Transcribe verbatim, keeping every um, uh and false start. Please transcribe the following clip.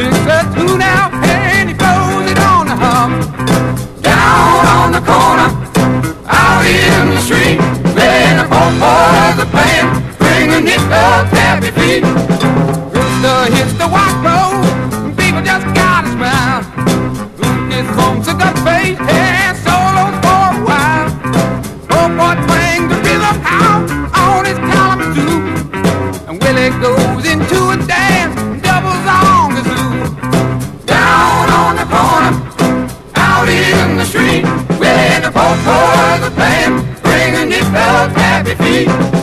picks a tune out and he blows it on the hum. Down on the corner, out in the street, playing the four boys are playing, bringing it up happy feet. Rooster hits the white road, people just gotta smile. Lucas bumps a gun bass and solos for a while. Four boy twang the rhythm out on his Kalamazoo, and Willie goes into a dance, doubles on the zoo. Down on the corner, out in the street, Willie and the four boys are playing, bringing it up happy feet.